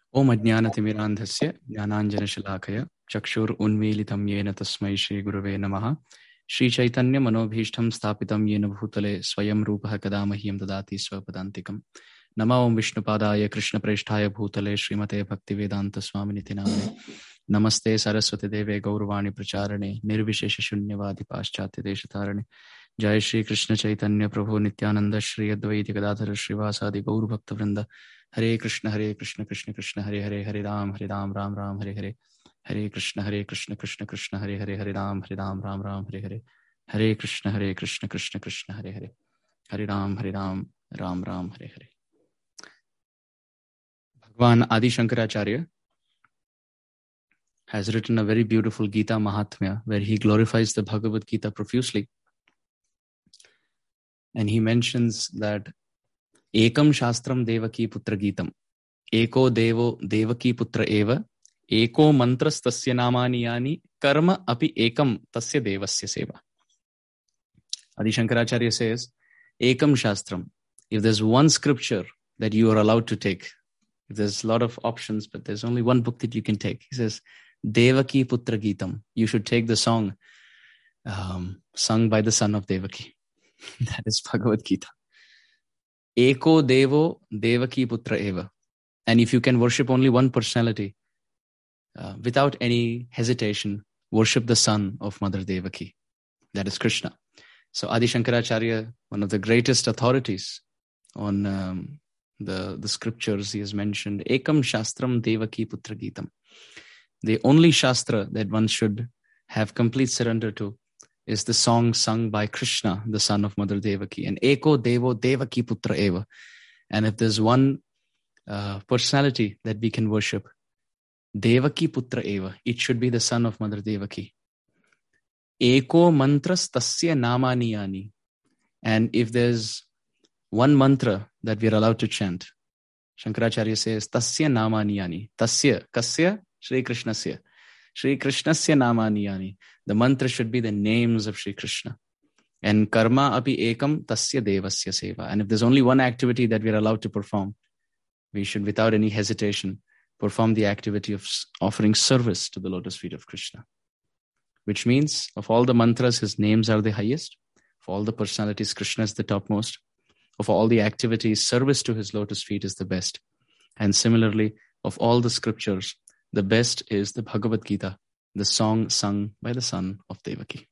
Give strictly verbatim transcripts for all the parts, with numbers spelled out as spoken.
ओम अज्ञानतिमिरान्धस्य ज्ञानाञ्जनशलाकया चक्षुर उन्मीलितं येन तस्मै श्रीगुरवे नमः। श्रीचैतन्यमनोभीष्टं स्थापितं येन भूतले स्वयं रूपः कदा मह्यं ददाति स्वपदान्तिकम्। नमो ओं विष्णुपादाय कृष्णप्रेष्ठाय भूतले श्रीमते भक्तिवेदान्तस्वामिनिति नामिने। नमस्ते सरस्वती देवे गौरवाणी प्रचारणे निर्विशेषशून्यवादि पाश्चात्यदेशतारणे। जय श्री कृष्ण चैतन्य प्रभु नित्यानंद श्री अद्वैत गदाधर श्रीवासादि गौरभक्तवृंद। हरे कृष्ण हरे कृष्ण कृष्ण कृष्ण हरे हरे, हरे राम हरे राम राम राम हरे हरे, हरे कृष्ण हरे कृष्ण कृष्ण कृष्ण हरे हरे, हरे राम हरे राम राम राम हरे हरे, हरे कृष्ण हरे कृष्ण कृष्ण कृष्ण हरे हरे, हरे राम हरे Ram Ram Ram Hare Hare. Bhagavan Adi Shankaracharya has written a very beautiful Gita Mahatmya where he glorifies the Bhagavad Gita profusely. And he mentions that Ekam Shastram Devaki Putra Gitam. Eko Devo Devaki Putra Eva. Eko Mantras Tasya Namani Yani. Karma Api Ekam Tasya Devasya Seva. Adi Shankaracharya says, Ekam Shastram. If there's one scripture that you are allowed to take, if there's a lot of options, but there's only one book that you can take. He says, Devaki Putra Gitam. You should take the song um, sung by the son of Devaki. That is Bhagavad Gita. Eko Devo Devaki Putra Eva. And if you can worship only one personality, uh, without any hesitation, worship the son of Mother Devaki. That is Krishna. So Adi Shankaracharya, one of the greatest authorities on um, the, the scriptures, he has mentioned Ekam Shastram Devaki Putra Gitam. The only Shastra that one should have complete surrender to is the song sung by Krishna, the son of Mother Devaki. And Eko Devo Devaki Putra Eva. And if there's one uh, personality that we can worship, Devaki Putra Eva, it should be the son of Mother Devaki. Eko Mantras Tasya Namani Yani. And if there's one mantra that we're allowed to chant, Shankaracharya says, Tasya Namani Yani. Tasya, Kasya, Shri Krishnasya. Shri Krishnasya Namani Yani. The mantra should be the names of Shri Krishna. And karma api ekam tasya devasya seva. And if there's only one activity that we're allowed to perform, we should, without any hesitation, perform the activity of offering service to the lotus feet of Krishna. Which means, of all the mantras, his names are the highest. Of all the personalities, Krishna is the topmost. Of all the activities, service to his lotus feet is the best. And similarly, of all the scriptures, the best is the Bhagavad Gita, the song sung by the son of Devaki.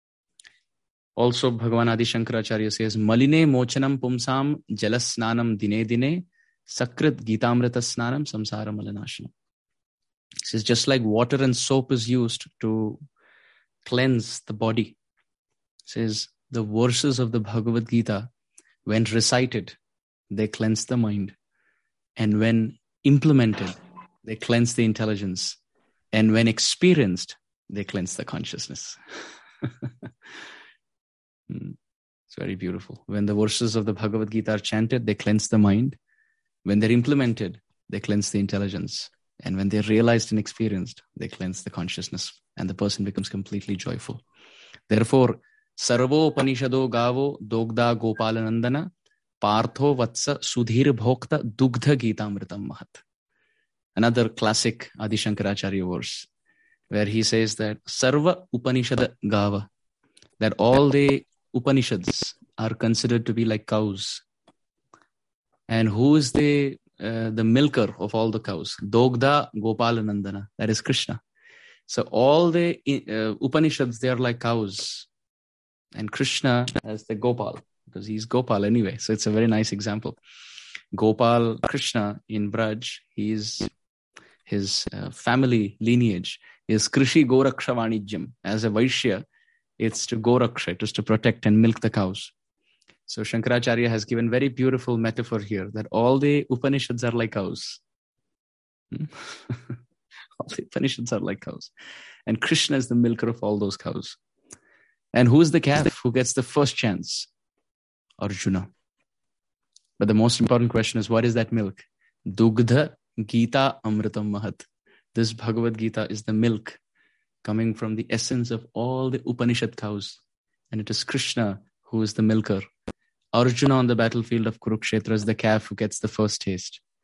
Also, Bhagavan Adi Shankaracharya says, Maline mochanam pumsam jalasnanam dine dine sakrit gitamrita snanam samsara malanashanam. He says, just like water and soap is used to cleanse the body, he says, the verses of the Bhagavad Gita, when recited, they cleanse the mind. And when implemented, they cleanse the intelligence. And when experienced, they cleanse the consciousness. It's very beautiful. When the verses of the Bhagavad Gita are chanted, they cleanse the mind. When they're implemented, they cleanse the intelligence. And when they're realized and experienced, they cleanse the consciousness. And the person becomes completely joyful. Therefore, Sarvo Upanishado Gavo Dogda Gopalanandana Partho Vatsa Sudhir Bhokta Dugdha Gitamritam Mahat. Another classic Adi Shankaracharya verse, where he says that Sarva Upanishad Gava, that all the Upanishads are considered to be like cows. And who is the uh, the milker of all the cows? Dogda Gopalanandana, that is Krishna. So all the uh, Upanishads, they are like cows. And Krishna as the Gopal, because he's Gopal anyway. So it's a very nice example. Gopal Krishna in Braj, he's his uh, family lineage is Krishi Goraksha Vanijyam. As a Vaishya, it's to Goraksha, it is to protect and milk the cows. So Shankaracharya has given very beautiful metaphor here that all the Upanishads are like cows. Hmm? All the Upanishads are like cows. And Krishna is the milker of all those cows. And who is the calf who gets the first chance? Arjuna. But the most important question is, what is that milk? Dugdha Gita Amritam Mahat. This Bhagavad Gita is the milk coming from the essence of all the Upanishad cows. And it is Krishna who is the milker. Arjuna on the battlefield of Kurukshetra is the calf who gets the first taste.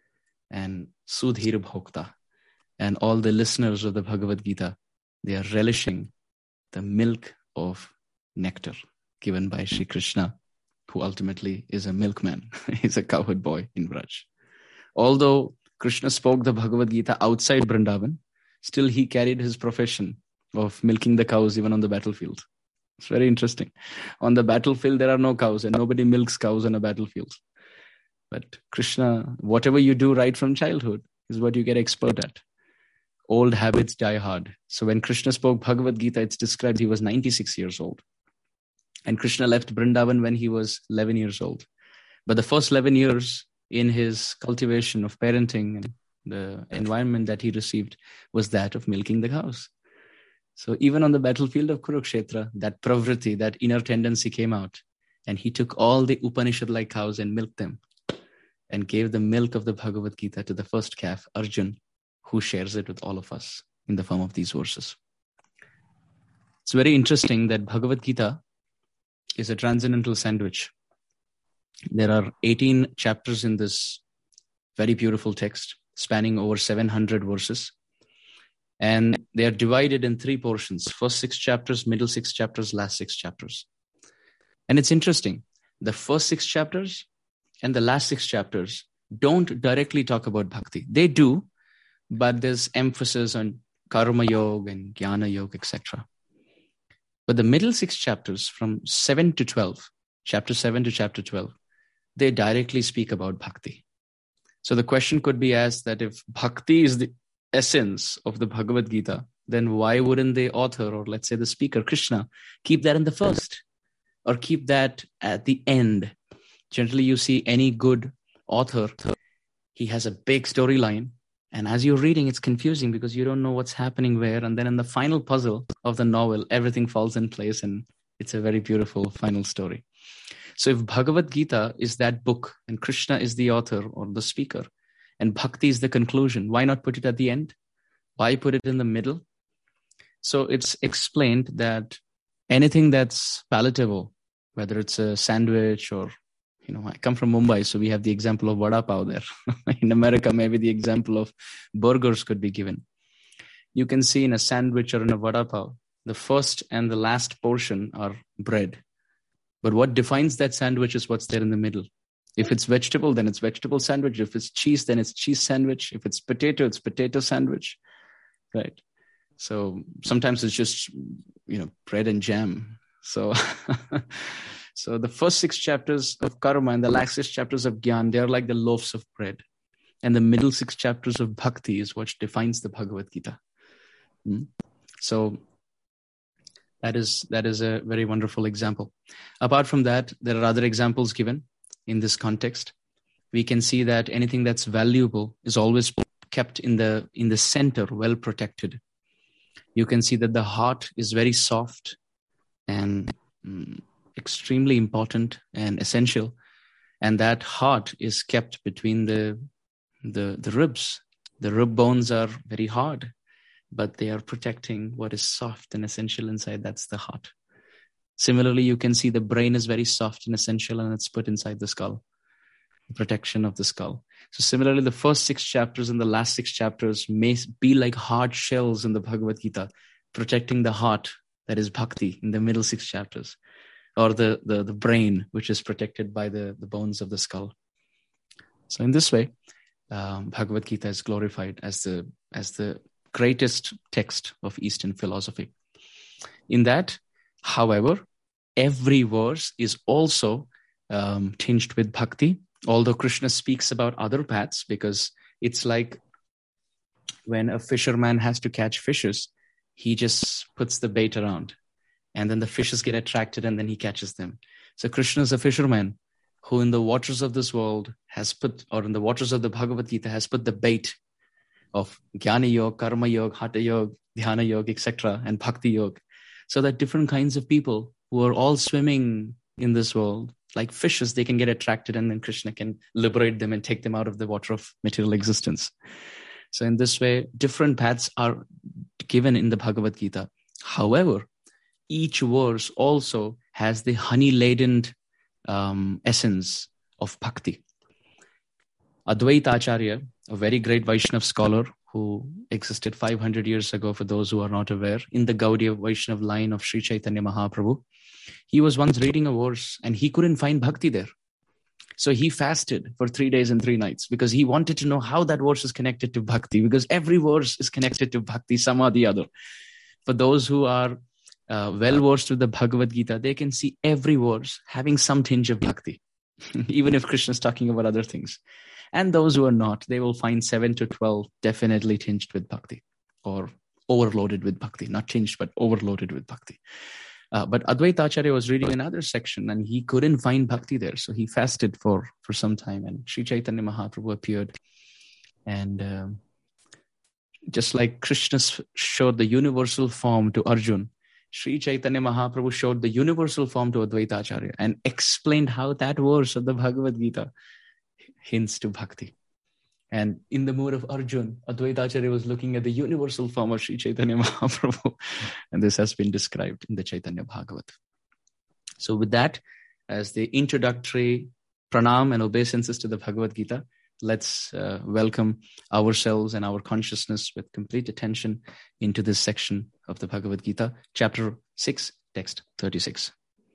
and Sudhir Bhokta. And all the listeners of the Bhagavad Gita, they are relishing the milk of nectar given by Sri Krishna, who ultimately is a milkman. He's a cowherd boy in Vraj. Although Krishna spoke the Bhagavad Gita outside Vrindavan, still he carried his profession of milking the cows even on the battlefield. It's very interesting. On the battlefield, there are no cows and nobody milks cows on a battlefield. But Krishna, whatever you do right from childhood is what you get expert at. Old habits die hard. So when Krishna spoke Bhagavad Gita, it's described he was ninety-six years old. And Krishna left Vrindavan when he was eleven years old. But the first eleven years in his cultivation of parenting and the environment that he received was that of milking the cows. So even on the battlefield of Kurukshetra, that pravriti, that inner tendency came out. And he took all the Upanishad-like cows and milked them and gave the milk of the Bhagavad Gita to the first calf, Arjun, who shares it with all of us in the form of these verses. It's very interesting that Bhagavad Gita is a transcendental sandwich. There are eighteen chapters in this very beautiful text, spanning over seven hundred verses. And they are divided in three portions. First six chapters, middle six chapters, last six chapters. And it's interesting. The first six chapters and the last six chapters don't directly talk about bhakti. They do, but there's emphasis on karma yoga and jnana yoga, et cetera. But the middle six chapters from seven to twelve, chapter seven to chapter twelve, they directly speak about bhakti. So the question could be asked that if bhakti is the essence of the Bhagavad Gita, then why wouldn't the author, or let's say the speaker, Krishna, keep that in the first or keep that at the end? Generally, you see any good author, he has a big storyline. And as you're reading, it's confusing because you don't know what's happening where. And then in the final puzzle of the novel, everything falls in place and it's a very beautiful final story. So if Bhagavad Gita is that book and Krishna is the author or the speaker and bhakti is the conclusion, why not put it at the end? Why put it in the middle? So it's explained that anything that's palatable, whether it's a sandwich or, you know, I come from Mumbai, so we have the example of vada pav there. In America, maybe the example of burgers could be given. You can see in a sandwich or in a vada pav, the first and the last portion are bread. But what defines that sandwich is what's there in the middle. If it's vegetable, then it's vegetable sandwich. If it's cheese, then it's cheese sandwich. If it's potato, it's potato sandwich. Right? So sometimes it's just, you know, bread and jam. So... So the first six chapters of karma and the last six chapters of Gyan, they are like the loaves of bread. And the middle six chapters of bhakti is what defines the Bhagavad Gita. Hmm? So that is that is a very wonderful example. Apart from that, there are other examples given in this context. We can see that anything that's valuable is always kept in the in the center, well protected. You can see that the heart is very soft and mm, extremely important and essential, and that heart is kept between the, the the ribs. The rib bones are very hard, but they are protecting what is soft and essential inside. That's the heart. Similarly, you can see the brain is very soft and essential, and it's put inside the skull, the protection of the skull. So similarly, the first six chapters and the last six chapters may be like hard shells in the Bhagavad Gita, protecting the heart, that is bhakti, in the middle six chapters. Or the, the, the brain, which is protected by the, the bones of the skull. So in this way, um, Bhagavad Gita is glorified as the as the greatest text of Eastern philosophy. In that, however, every verse is also um, tinged with bhakti, although Krishna speaks about other paths, because it's like when a fisherman has to catch fishes, he just puts the bait around. And then the fishes get attracted and then he catches them. So Krishna is a fisherman who in the waters of this world has put, or in the waters of the Bhagavad Gita has put the bait of Jnana Yoga, Karma Yoga, Hatha Yoga, Dhyana Yoga, et cetera, and Bhakti Yoga. So that different kinds of people who are all swimming in this world, like fishes, they can get attracted and then Krishna can liberate them and take them out of the water of material existence. So in this way, different paths are given in the Bhagavad Gita. However, each verse also has the honey-laden um, essence of bhakti. Advaita Acharya, a very great Vaishnava scholar who existed five hundred years ago, for those who are not aware, in the Gaudiya Vaishnava line of Sri Chaitanya Mahaprabhu, he was once reading a verse and he couldn't find bhakti there. So he fasted for three days and three nights because he wanted to know how that verse is connected to bhakti, because every verse is connected to bhakti, some or the other. For those who are uh, well-versed with the Bhagavad Gita, they can see every verse having some tinge of bhakti, even if Krishna is talking about other things. And those who are not, they will find seven to twelve definitely tinged with bhakti, or overloaded with bhakti, not tinged, but overloaded with bhakti. Uh, but Advaita Acharya was reading another section and he couldn't find bhakti there. So he fasted for, for some time, and Sri Chaitanya Mahaprabhu appeared. And um, just like Krishna showed the universal form to Arjun, Sri Chaitanya Mahaprabhu showed the universal form to Advaita Acharya and explained how that verse of the Bhagavad Gita hints to bhakti. And in the mood of Arjun, Advaita Acharya was looking at the universal form of Sri Chaitanya Mahaprabhu. And this has been described in the Chaitanya Bhagavat. So with that, as the introductory pranam and obeisances to the Bhagavad Gita, let's uh, welcome ourselves and our consciousness with complete attention into this section of the Bhagavad Gita, chapter six, text thirty-six.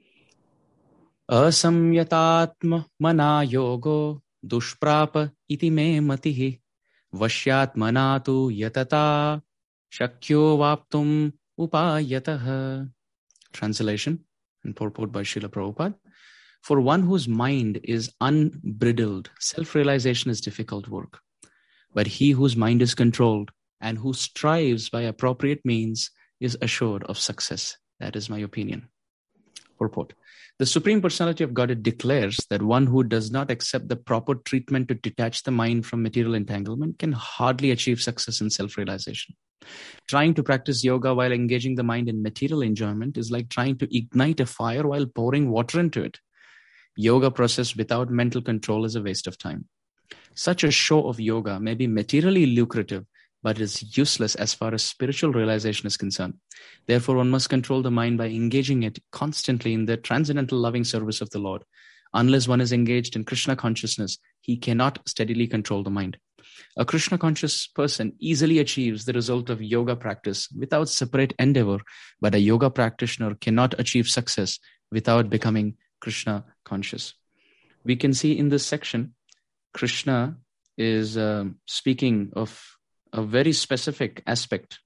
Asamyatatma mana yogo dushprapa iti me matihi vashyatmana tu yatata shakyo vaptum upayatah. Translation and purport by Srila Prabhupada. For one whose mind is unbridled, self-realization is difficult work. But he whose mind is controlled and who strives by appropriate means is assured of success. That is my opinion. Purport. The Supreme Personality of Godhead declares that one who does not accept the proper treatment to detach the mind from material entanglement can hardly achieve success in self-realization. Trying to practice yoga while engaging the mind in material enjoyment is like trying to ignite a fire while pouring water into it. Yoga process without mental control is a waste of time. Such a show of yoga may be materially lucrative, but is useless as far as spiritual realization is concerned. Therefore, one must control the mind by engaging it constantly in the transcendental loving service of the Lord. Unless one is engaged in Krishna consciousness, he cannot steadily control the mind. A Krishna conscious person easily achieves the result of yoga practice without separate endeavor, but a yoga practitioner cannot achieve success without becoming Krishna conscious. We can see in this section, Krishna is uh, speaking of a very specific aspect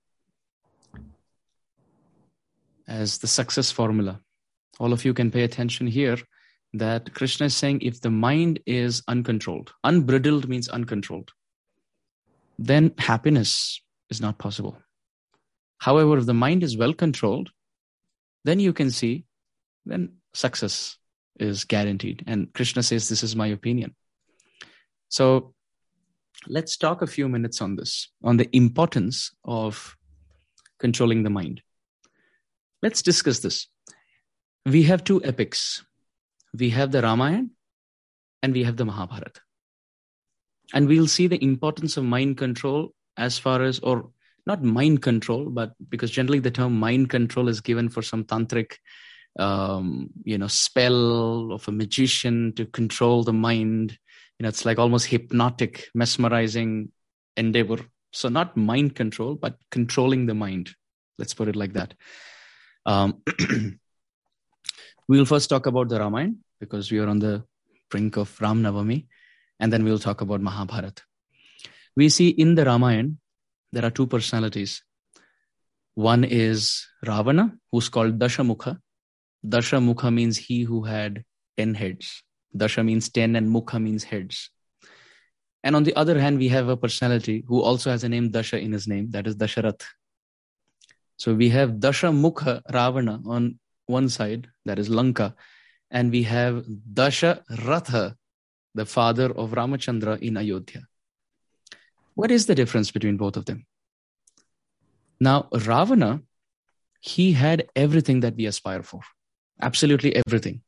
as the success formula. All of you can pay attention here that Krishna is saying if the mind is uncontrolled, unbridled means uncontrolled, then happiness is not possible. However, if the mind is well controlled, then you can see, then success is guaranteed. And Krishna says, this is my opinion. So let's talk a few minutes on this, on the importance of controlling the mind. Let's discuss this. We have two epics. We have the Ramayana and we have the Mahabharata. And we'll see the importance of mind control as far as, or not mind control, but because generally the term mind control is given for some tantric, um, you know, spell of a magician to control the mind. You know, it's like almost hypnotic, mesmerizing endeavor. So not mind control, but controlling the mind. Let's put it like that. Um, we'll first talk about the Ramayana because we are on the brink of Ram Navami, and then we'll talk about Mahabharata. We see in the Ramayana, there are two personalities. One is Ravana, who's called Dashamukha. Dashamukha means he who had ten heads. Dasha means ten and Mukha means heads. And on the other hand, we have a personality who also has a name Dasha in his name, that is Dasharath. So we have Dasha Mukha Ravana on one side, that is Lanka, and we have Dasha Ratha, the father of Ramachandra in Ayodhya. What is the difference between both of them? Now, Ravana, he had everything that we aspire for. Absolutely everything.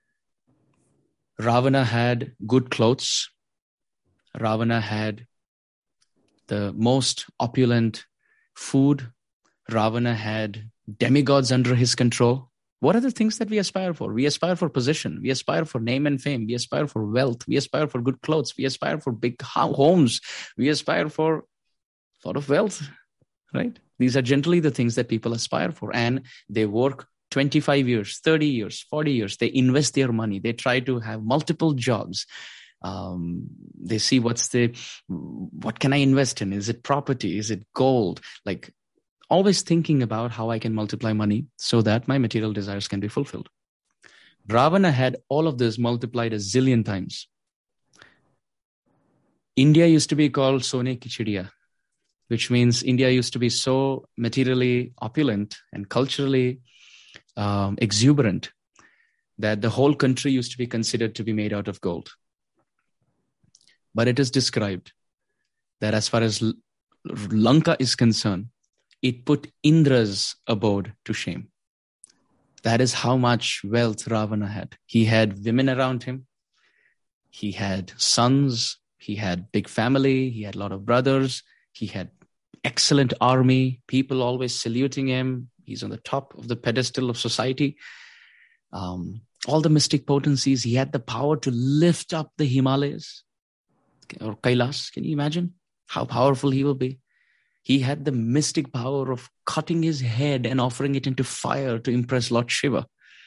Ravana had good clothes. Ravana had the most opulent food. Ravana had demigods under his control. What are the things that we aspire for? We aspire for position. We aspire for name and fame. We aspire for wealth. We aspire for good clothes. We aspire for big homes. We aspire for a lot of wealth, right? These are generally the things that people aspire for. And they work twenty-five years, thirty years, forty years. They invest their money. They try to have multiple jobs. Um, they see what's the, what can I invest in? Is it property? Is it gold? Like always thinking about how I can multiply money so that my material desires can be fulfilled. Ravana had all of this multiplied a zillion times. India used to be called Sone Ki Chidiya, which means India used to be so materially opulent and culturally um, exuberant that the whole country used to be considered to be made out of gold. But it is described that as far as L- Lanka is concerned, it put Indra's abode to shame. That is how much wealth Ravana had. He had women around him. He had sons. He had big family. He had a lot of brothers. He had excellent army. People always saluting him. He's on the top of the pedestal of society. Um, all the mystic potencies. He had the power to lift up the Himalayas or Kailas. Can you imagine how powerful he will be? He had the mystic power of cutting his head and offering it into fire to impress Lord Shiva.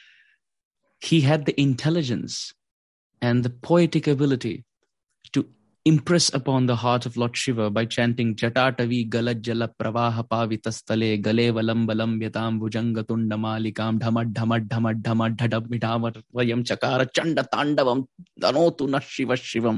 He had the intelligence and the poetic ability to impress upon the heart of Lord Shiva by chanting Jatatavi Galad Jala Pravaha Pavitastale Gale Valam Balam Yatam Bhujangatunda Malikam Dhamad Dhamad Dhamad Dhamad Dhadab Midhavar Vayam Chakara Chanda Tandavam Danotu Na Shiva Shivam.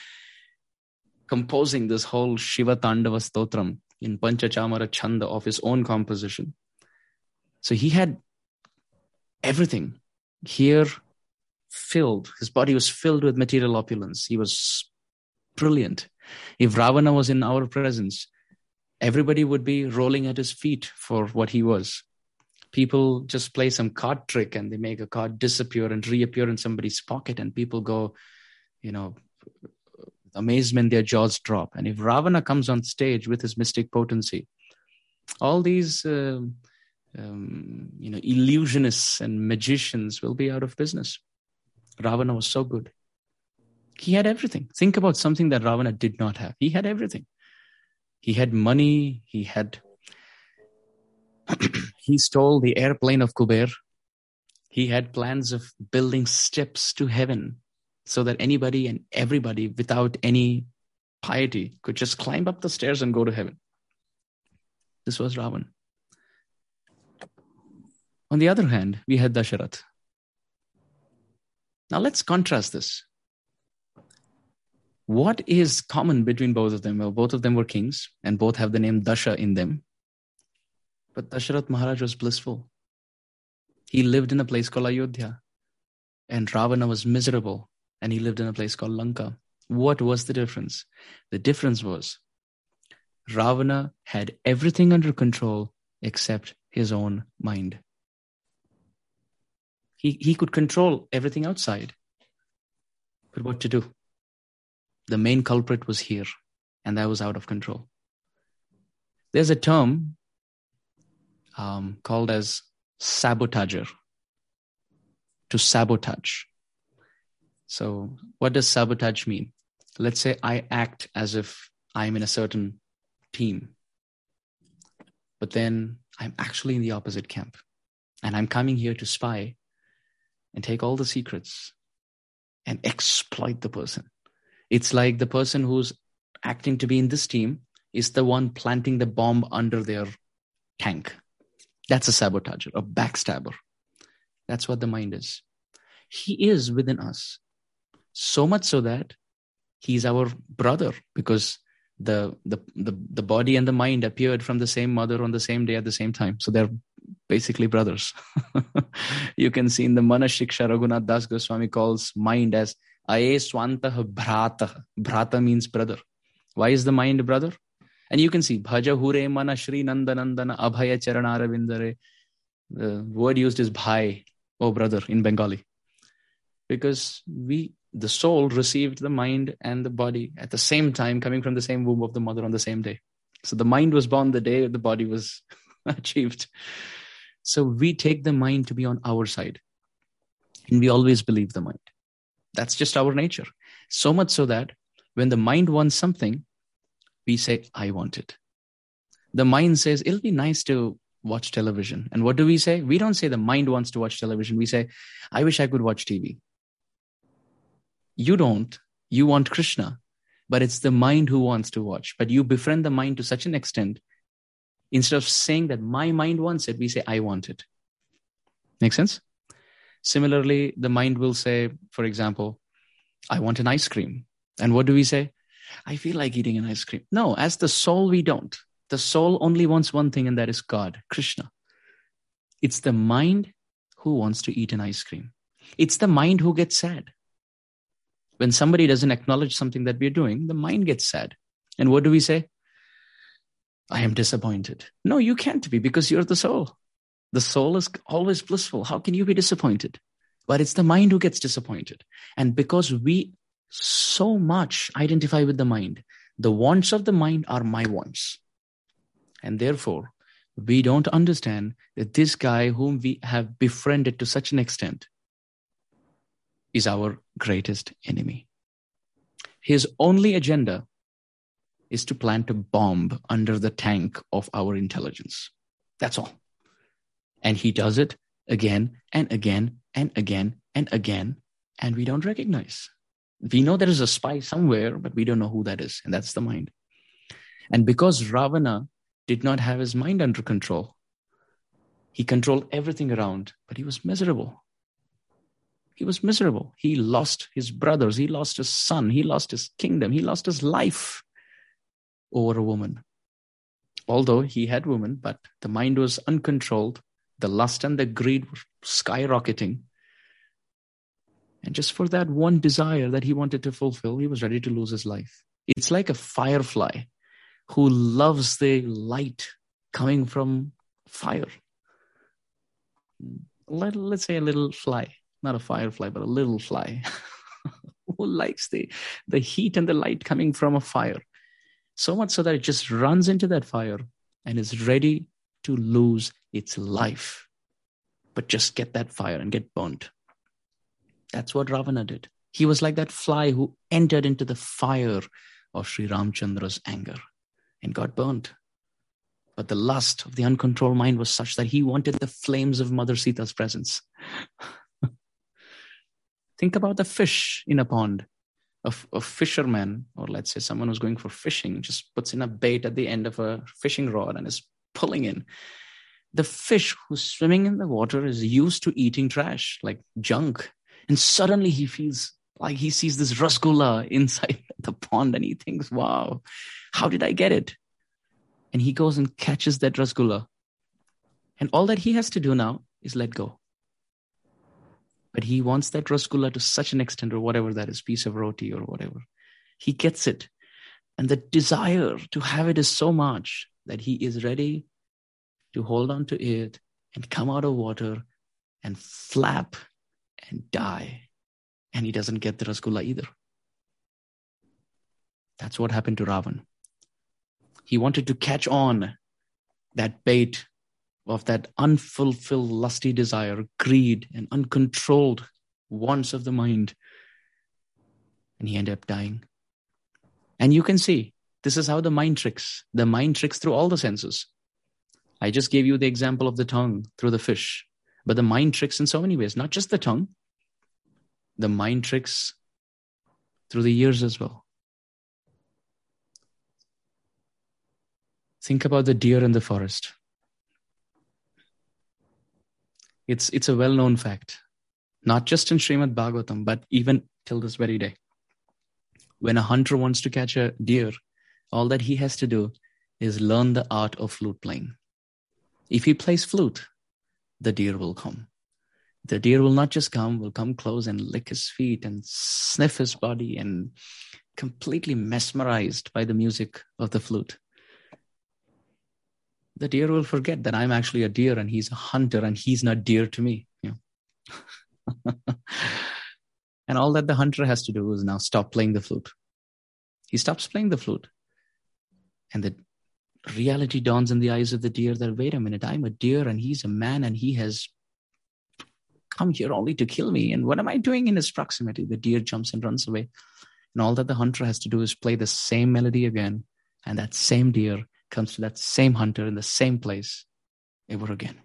Composing this whole Shiva Tandava Stotram in Panchachamara Chanda of his own composition. So he had everything here filled. His body was filled with material opulence. He was brilliant. If Ravana was in our presence, everybody would be rolling at his feet for what he was. People just play some card trick and they make a card disappear and reappear in somebody's pocket, and people go, you know, amazement, their jaws drop. And if Ravana comes on stage with his mystic potency, all these uh, um, you know, illusionists and magicians will be out of business. Ravana was so good. He had everything. Think about something that Ravana did not have. He had everything. He had money. He had, he stole the airplane of Kuber. He had plans of building steps to heaven so that anybody and everybody without any piety could just climb up the stairs and go to heaven. This was Ravana. On the other hand, we had Dasharath. Now let's contrast this. What is common between both of them? Well, both of them were kings and both have the name Dasha in them. But Dasharath Maharaj was blissful. He lived in a place called Ayodhya, and Ravana was miserable, and he lived in a place called Lanka. What was the difference? The difference was Ravana had everything under control except his own mind. He, he could control everything outside. But what to do? The main culprit was here, and that was out of control. There's a term um, called as sabotager, to sabotage. So what does sabotage mean? Let's say I act as if I'm in a certain team, but then I'm actually in the opposite camp, and I'm coming here to spy and take all the secrets and exploit the person. It's like the person who's acting to be in this team is the one planting the bomb under their tank. That's a sabotager, a backstabber. That's what the mind is. He is within us. So much so that he's our brother, because the, the, the, the body and the mind appeared from the same mother on the same day at the same time. So they're basically brothers. You can see in the Manashiksha, Raghunath Das Goswami calls mind as Aye Swantah Bhrata. Bhrata means brother. Why is the mind a brother? And you can see Bhaja Hure Mana Shri Nanda Nandana Abhaya Charana Ravindare. The word used is bhai, oh brother, in Bengali. Because we, the soul, received the mind and the body at the same time, coming from the same womb of the mother on the same day. So the mind was born the day the body was achieved. So we take the mind to be on our side. And we always believe the mind. That's just our nature. So much so that when the mind wants something, we say, I want it. The mind says, it'll be nice to watch television. And what do we say? We don't say the mind wants to watch television. We say, I wish I could watch T V. You don't. You want Krishna. But it's the mind who wants to watch. But you befriend the mind to such an extent, instead of saying that my mind wants it, we say, I want it. Make sense? Similarly, the mind will say, for example, I want an ice cream. And what do we say? I feel like eating an ice cream. No, as the soul, we don't. The soul only wants one thing, and that is God, Krishna. It's the mind who wants to eat an ice cream. It's the mind who gets sad. When somebody doesn't acknowledge something that we're doing, the mind gets sad. And what do we say? I am disappointed. No, you can't be, because you're the soul. The soul is always blissful. How can you be disappointed? But it's the mind who gets disappointed. And because we so much identify with the mind, the wants of the mind are my wants. And therefore, we don't understand that this guy whom we have befriended to such an extent is our greatest enemy. His only agenda is to plant a bomb under the tank of our intelligence. That's all. And he does it again and again and again and again, and we don't recognize. We know there is a spy somewhere, but we don't know who that is, and that's the mind. And because Ravana did not have his mind under control, he controlled everything around, but he was miserable. He was miserable. He lost his brothers. He lost his son. He lost his kingdom. He lost his life over a woman. Although he had women, but the mind was uncontrolled. The lust and the greed were skyrocketing. And just for that one desire that he wanted to fulfill, he was ready to lose his life. It's like a firefly who loves the light coming from fire. Let, let's say a little fly. Not a firefly, but a little fly who likes the, the heat and the light coming from a fire. So much so that it just runs into that fire and is ready to lose its life. But just get that fire and get burnt. That's what Ravana did. He was like that fly who entered into the fire of Sri Ramchandra's anger and got burnt. But the lust of the uncontrolled mind was such that he wanted the flames of Mother Sita's presence. Think about the fish in a pond. A, a fisherman, or let's say someone who's going for fishing, just puts in a bait at the end of a fishing rod and is pulling in. The fish who's swimming in the water is used to eating trash, like junk. And suddenly he feels like he sees this rasgulla inside the pond and he thinks, wow, how did I get it? And he goes and catches that rasgulla. And all that he has to do now is let go. But he wants that rasgulla to such an extent, or whatever that is, piece of roti or whatever. He gets it. And the desire to have it is so much that he is ready to hold on to it and come out of water and flap and die. And he doesn't get the rasgulla either. That's what happened to Ravan. He wanted to catch on that bait of that unfulfilled lusty desire, greed, and uncontrolled wants of the mind. And he ended up dying. And you can see, this is how the mind tricks. The mind tricks through all the senses. I just gave you the example of the tongue through the fish. But the mind tricks in so many ways, not just the tongue. The mind tricks through the ears as well. Think about the deer in the forest. It's, it's a well-known fact, not just in Srimad Bhagavatam, but even till this very day. When a hunter wants to catch a deer, all that he has to do is learn the art of flute playing. If he plays flute, the deer will come. The deer will not just come, will come close and lick his feet and sniff his body and completely mesmerized by the music of the flute. The deer will forget that I'm actually a deer and he's a hunter and he's not dear to me. You know? And all that the hunter has to do is now stop playing the flute. He stops playing the flute. And the reality dawns in the eyes of the deer that, wait a minute, I'm a deer and he's a man and he has come here only to kill me. And what am I doing in his proximity? The deer jumps and runs away. And all that the hunter has to do is play the same melody again. And that same deer comes to that same hunter in the same place ever again.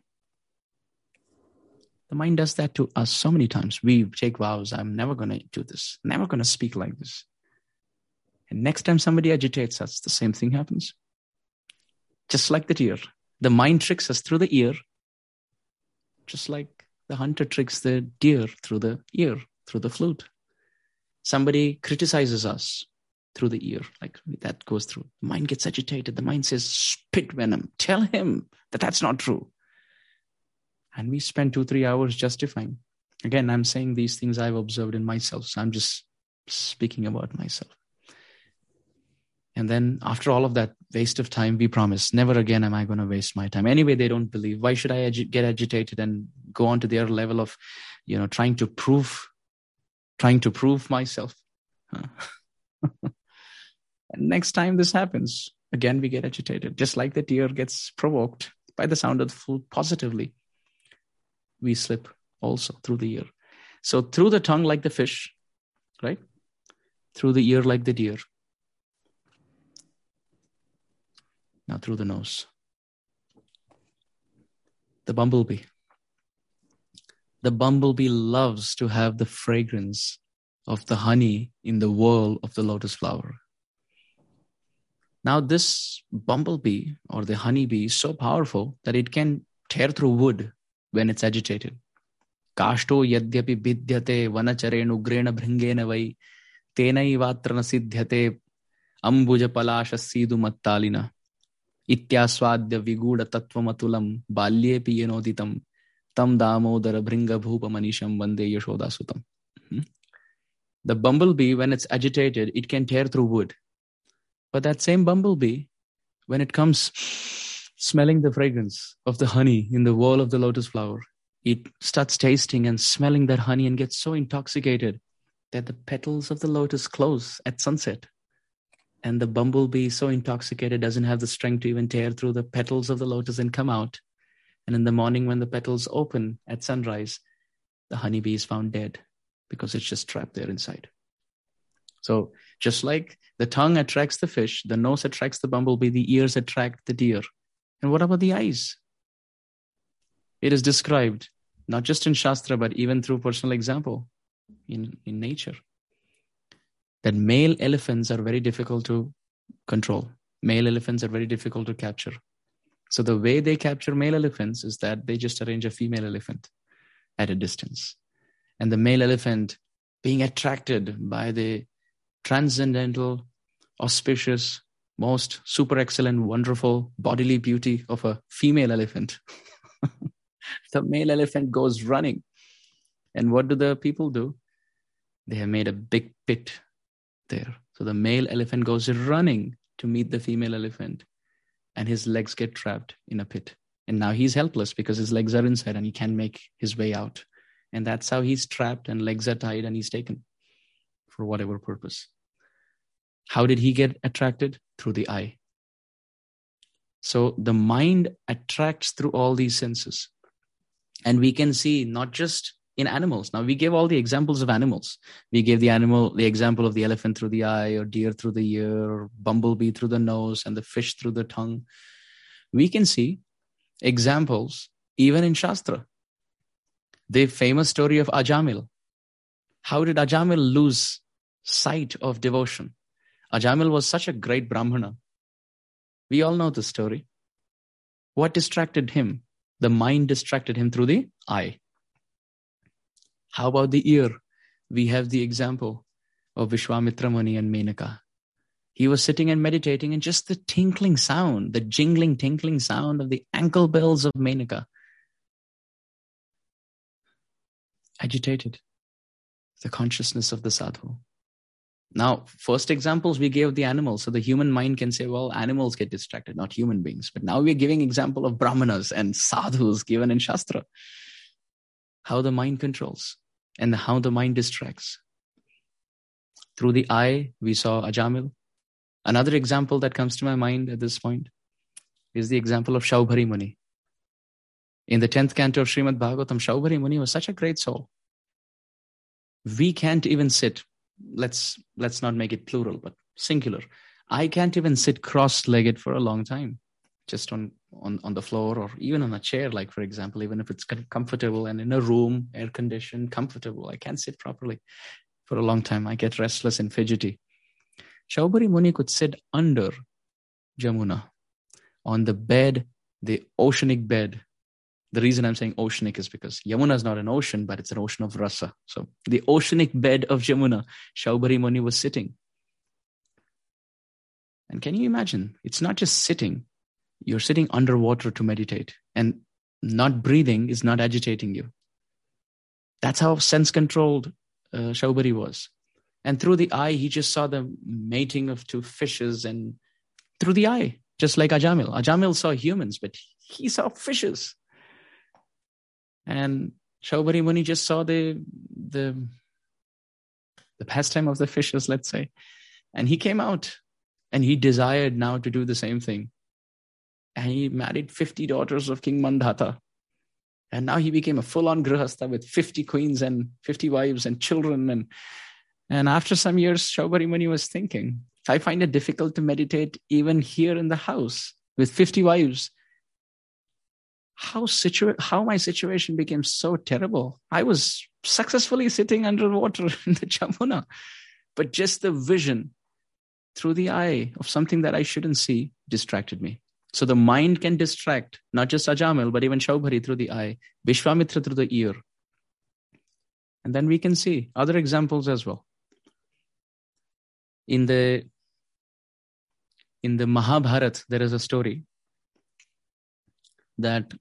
The mind does that to us so many times. We take vows. I'm never going to do this. Never going to speak like this. And next time somebody agitates us, the same thing happens. Just like the deer. The mind tricks us through the ear. Just like the hunter tricks the deer through the ear, through the flute. Somebody criticizes us through the ear. Like that goes through. The mind gets agitated. The mind says, spit venom. Tell him that that's not true. And we spend two, three hours justifying. Again, I'm saying these things I've observed in myself. So I'm just speaking about myself. And then after all of that waste of time, we promise, never again am I going to waste my time. Anyway, they don't believe. Why should I agi- get agitated and go on to their level of, you know, trying to prove, trying to prove myself? Huh? And next time this happens, again, we get agitated. Just like the deer gets provoked by the sound of the flute positively, we slip also through the ear. So through the tongue like the fish, right? Through the ear like the deer. Now through the nose. The bumblebee. The bumblebee loves to have the fragrance of the honey in the whirl of the lotus flower. Now this bumblebee or the honeybee is so powerful that it can tear through wood when it's agitated. Kashto yadyapi bidhyate vanacharenu grena bhringena vai tenai vatrana siddhyate ambuja palasha sidu mattalina ityaswadya viguda tattvamatulam balye piyenoditam tam damodara bhringa bhupa manisham vande yashodasutam. The bumblebee, when it's agitated, it can tear through wood. But that same bumblebee, when it comes smelling the fragrance of the honey in the whirl of the lotus flower, it starts tasting and smelling that honey and gets so intoxicated that the petals of the lotus close at sunset. And the bumblebee, so intoxicated, doesn't have the strength to even tear through the petals of the lotus and come out. And in the morning, when the petals open at sunrise, the honeybee is found dead because it's just trapped there inside. So just like the tongue attracts the fish, the nose attracts the bumblebee, the ears attract the deer. And what about the eyes? It is described, not just in Shastra, but even through personal example in, in nature, that male elephants are very difficult to control. Male elephants are very difficult to capture. So the way they capture male elephants is that they just arrange a female elephant at a distance. And the male elephant, being attracted by the transcendental, auspicious, most super excellent, wonderful bodily beauty of a female elephant, the male elephant goes running. And what do the people do? They have made a big pit there. So the male elephant goes running to meet the female elephant, and his legs get trapped in a pit. And now he's helpless because his legs are inside and he can't make his way out. And that's how he's trapped and legs are tied and he's taken for whatever purpose. How did he get attracted? Through the eye. So the mind attracts through all these senses. And we can see not just in animals. Now we gave all the examples of animals. We gave the animal, the example of the elephant through the eye, or deer through the ear, or bumblebee through the nose, and the fish through the tongue. We can see examples even in Shastra. The famous story of Ajamil. How did Ajamil lose sight of devotion? Ajamil was such a great Brahmana. We all know the story. What distracted him? The mind distracted him through the eye. How about the ear? We have the example of Vishwamitra Muni and Menaka. He was sitting and meditating, and just the tinkling sound, the jingling, tinkling sound of the ankle bells of Menaka agitated the consciousness of the sadhu. Now, first examples we gave the animals. So the human mind can say, well, animals get distracted, not human beings. But now we're giving example of brahmanas and sadhus given in Shastra. How the mind controls and how the mind distracts. Through the eye, we saw Ajamil. Another example that comes to my mind at this point is the example of Shaubhari Muni. In the tenth canto of Srimad Bhagavatam, Shaubhari Muni was such a great soul. We can't even sit, let's let's not make it plural, but singular. I can't even sit cross-legged for a long time, just on, on, on the floor or even on a chair, like, for example, even if it's comfortable and in a room, air-conditioned, comfortable. I can't sit properly for a long time. I get restless and fidgety. Shaubhari Muni could sit under Jamuna, on the bed, the oceanic bed. The reason I'm saying oceanic is because Yamuna is not an ocean, but it's an ocean of rasa. So the oceanic bed of Jamuna, Shaubhari Muni was sitting. And can you imagine? It's not just sitting. You're sitting underwater to meditate. And not breathing is not agitating you. That's how sense-controlled uh, Shaubhari was. And through the eye, he just saw the mating of two fishes, and through the eye, just like Ajamil. Ajamil saw humans, but he saw fishes. And Shaubhari Muni just saw the, the, the pastime of the fishes, let's say. And he came out and he desired now to do the same thing. And he married fifty daughters of King Mandhata. And now he became a full-on grihastha with fifty queens and fifty wives and children. And, and after some years, Shaubhari Muni was thinking, I find it difficult to meditate even here in the house with fifty wives. How situa- how my situation became so terrible. I was successfully sitting underwater in the Jamuna, but just the vision through the eye of something that I shouldn't see distracted me. So the mind can distract, not just Ajamil, but even Shaubhari through the eye, Vishwamitra through the ear. And then we can see other examples as well. In the, in the Mahabharata, there is a story that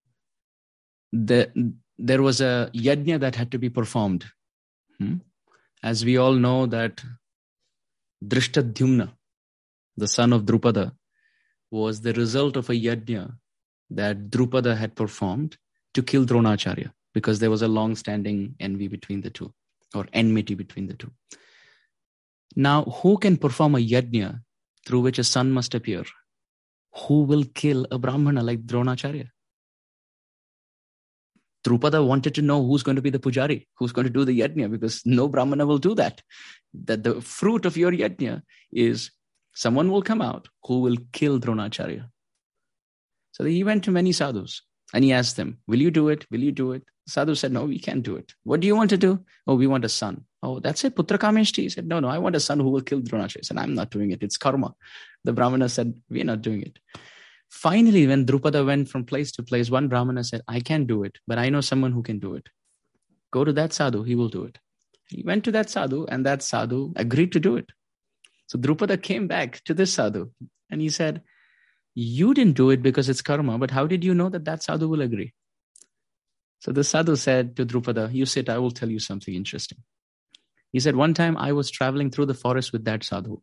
the, there was a yajna that had to be performed. Hmm? As we all know that Drishtadhyumna, the son of Drupada, was the result of a yajna that Drupada had performed to kill Dronacharya, because there was a long-standing envy between the two, or enmity between the two. Now, who can perform a yajna through which a son must appear? Who will kill a Brahmana like Dronacharya? Drupada wanted to know who's going to be the pujari, who's going to do the yajna, because no Brahmana will do that. That the fruit of your yajna is someone will come out who will kill Dronacharya. So he went to many sadhus and he asked them, will you do it? Will you do it? Sadhu said, no, we can't do it. What do you want to do? Oh, we want a son. Oh, that's it. Putra Kameshti. He said, no, no, I want a son who will kill Dronacharya. He said, I'm not doing it. It's karma. The Brahmana said, we're not doing it. Finally, when Drupada went from place to place, one Brahmana said, I can't do it, but I know someone who can do it. Go to that sadhu, he will do it. He went to that sadhu and that sadhu agreed to do it. So Drupada came back to this sadhu and he said, you didn't do it because it's karma, but how did you know that that sadhu will agree? So the sadhu said to Drupada, you sit, I will tell you something interesting. He said, one time I was traveling through the forest with that sadhu.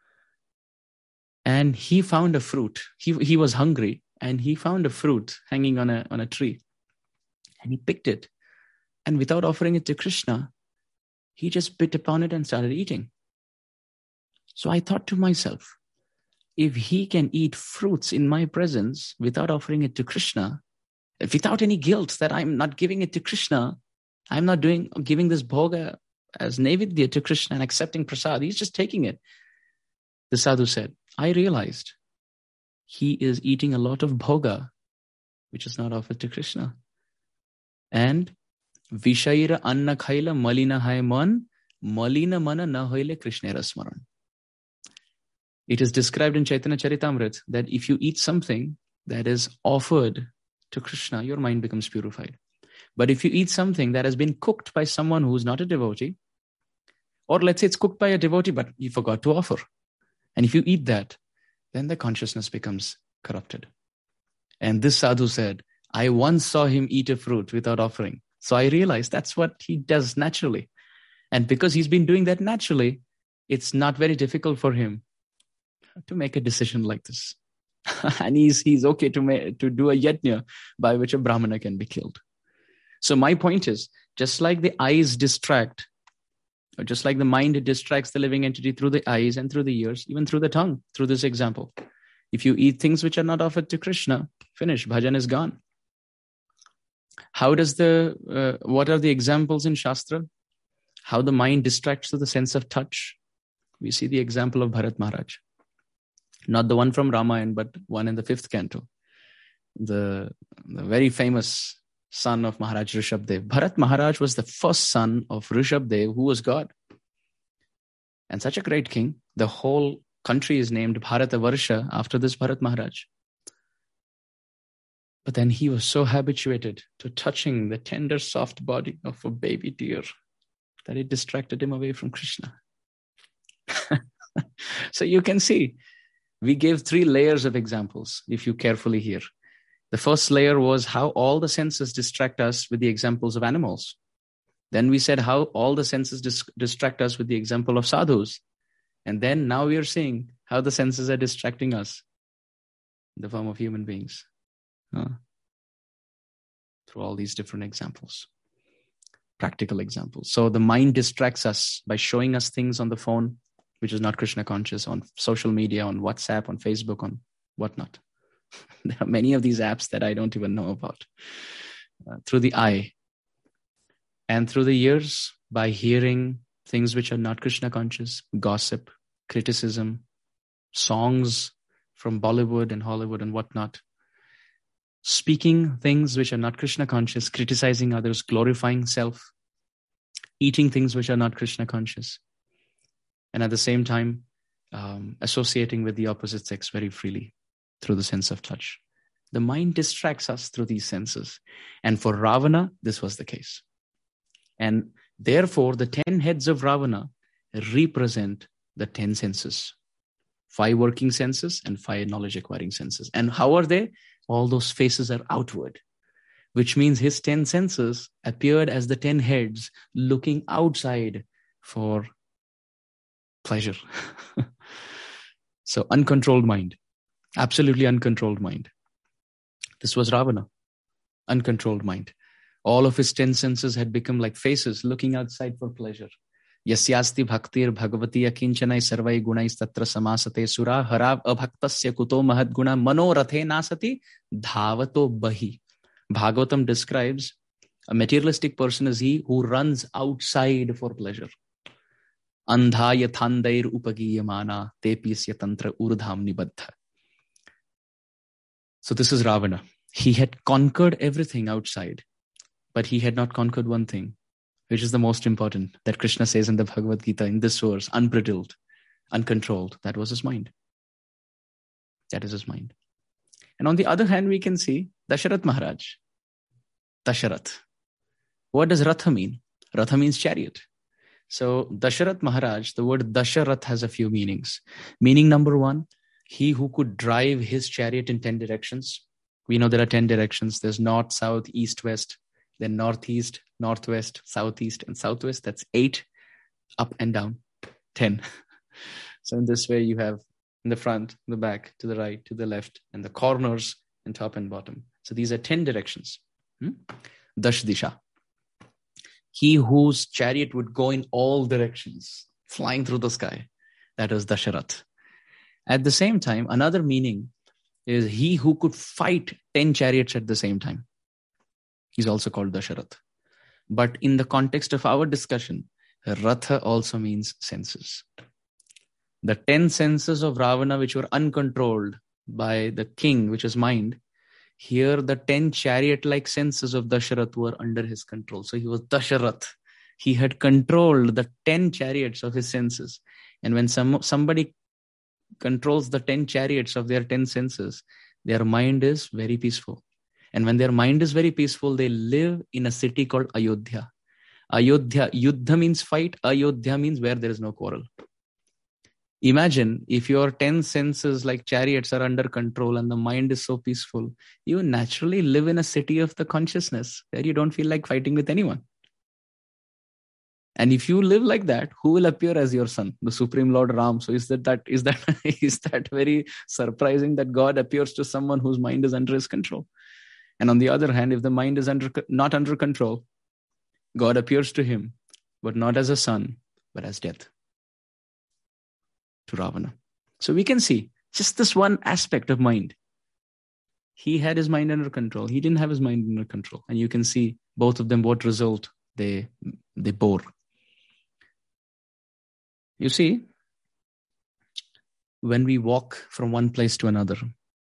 And he found a fruit. He, he was hungry and he found a fruit hanging on a, on a tree. And he picked it. And without offering it to Krishna, he just bit upon it and started eating. So I thought to myself, if he can eat fruits in my presence without offering it to Krishna, without any guilt that I'm not giving it to Krishna, I'm not doing giving this bhoga as naivedya to Krishna and accepting prasad, he's just taking it. The sadhu said, I realized he is eating a lot of bhoga, which is not offered to Krishna. And Vishaira anna khaila malina hai man, malina mana na hoile Krishna rasmaran. It is described in Chaitanya Charitamrita that if you eat something that is offered to Krishna, your mind becomes purified. But if you eat something that has been cooked by someone who is not a devotee, or let's say it's cooked by a devotee, but you forgot to offer. And if you eat that, then the consciousness becomes corrupted. And this sadhu said, I once saw him eat a fruit without offering. So I realized that's what he does naturally. And because he's been doing that naturally, it's not very difficult for him to make a decision like this. And he's, he's okay to, make, to do a yajna by which a Brahmana can be killed. So my point is, just like the eyes distract, or just like the mind distracts the living entity through the eyes and through the ears, even through the tongue, through this example. If you eat things which are not offered to Krishna, finish, bhajan is gone. How does the, uh, what are the examples in Shastra? How the mind distracts to the sense of touch. We see the example of Bharat Maharaj. Not the one from Ramayana, but one in the fifth canto. The, the very famous son of Maharaj Rishabdev. Bharat Maharaj was the first son of Rishabdev, who was God. And such a great king. The whole country is named Bharatavarsha after this Bharat Maharaj. But then he was so habituated to touching the tender, soft body of a baby deer that it distracted him away from Krishna. So you can see, we gave three layers of examples, if you carefully hear. The first layer was how all the senses distract us with the examples of animals. Then we said how all the senses dis- distract us with the example of sadhus. And then now we are seeing how the senses are distracting us in the form of human beings. Uh, through all these different examples, practical examples. So the mind distracts us by showing us things on the phone, which is not Krishna conscious, on social media, on WhatsApp, on Facebook, on whatnot. There are many of these apps that I don't even know about. Uh, through the eye. And through the ears, by hearing things which are not Krishna conscious, gossip, criticism, songs from Bollywood and Hollywood and whatnot. Speaking things which are not Krishna conscious, criticizing others, glorifying self, eating things which are not Krishna conscious, and at the same time, um, associating with the opposite sex very freely through the sense of touch. The mind distracts us through these senses. And for Ravana, this was the case. And therefore, the ten heads of Ravana represent the ten senses. Five working senses and five knowledge-acquiring senses. And how are they? All those faces are outward, which means his ten senses appeared as the ten heads looking outside for pleasure. So uncontrolled mind, absolutely uncontrolled mind. This was Ravana, uncontrolled mind. All of his ten senses had become like faces looking outside for pleasure. Yasyasti bhaktir bhagavati akinchanai sarvai gunais tatra samasate sura harav abhaktasya kuto mahadguna mano rathe nasati dhavato bahi. Bhagavatam describes a materialistic person as he who runs outside for pleasure. Andha yathandair upagiyamana tepisya tantra urdham nibaddha. So this is Ravana. He had conquered everything outside, but he had not conquered one thing, which is the most important, that Krishna says in the Bhagavad Gita, in this verse, unbridled, uncontrolled. That was his mind. That is his mind. And on the other hand, we can see Dasharath Maharaj. Dasharath. What does Ratha mean? Ratha means chariot. So Dasharath Maharaj, the word Dasharath has a few meanings. Meaning number one, he who could drive his chariot in ten directions. We know there are ten directions. There's north, south, east, west. Then northeast, northwest, southeast, and southwest. That's eight, up and down, ten. So in this way, you have in the front, the back, to the right, to the left, and the corners, and top and bottom. So these are ten directions. Hmm? Dash Disha. He whose chariot would go in all directions, flying through the sky. That is Dasharath. At the same time, another meaning is he who could fight ten chariots at the same time. He's also called Dasharath. But in the context of our discussion, Ratha also means senses. The ten senses of Ravana, which were uncontrolled by the king, which is mind, here the ten chariot-like senses of Dasharath were under his control. So he was Dasharath. He had controlled the ten chariots of his senses. And when some somebody controls the ten chariots of their ten senses, their mind is very peaceful. And when their mind is very peaceful, they live in a city called Ayodhya. Ayodhya, Yuddha means fight. Ayodhya means where there is no quarrel. Imagine if your ten senses like chariots are under control and the mind is so peaceful, you naturally live in a city of the consciousness where you don't feel like fighting with anyone. And if you live like that, who will appear as your son? The Supreme Lord Ram. So is that, that, is that, is that very surprising that God appears to someone whose mind is under his control? And on the other hand, if the mind is under, not under control, God appears to him, but not as a son, but as death to Ravana. So we can see Just this one aspect of mind. He had his mind under control. He didn't have his mind under control. And you can see both of them, what result they, they bore. You see, when we walk from one place to another,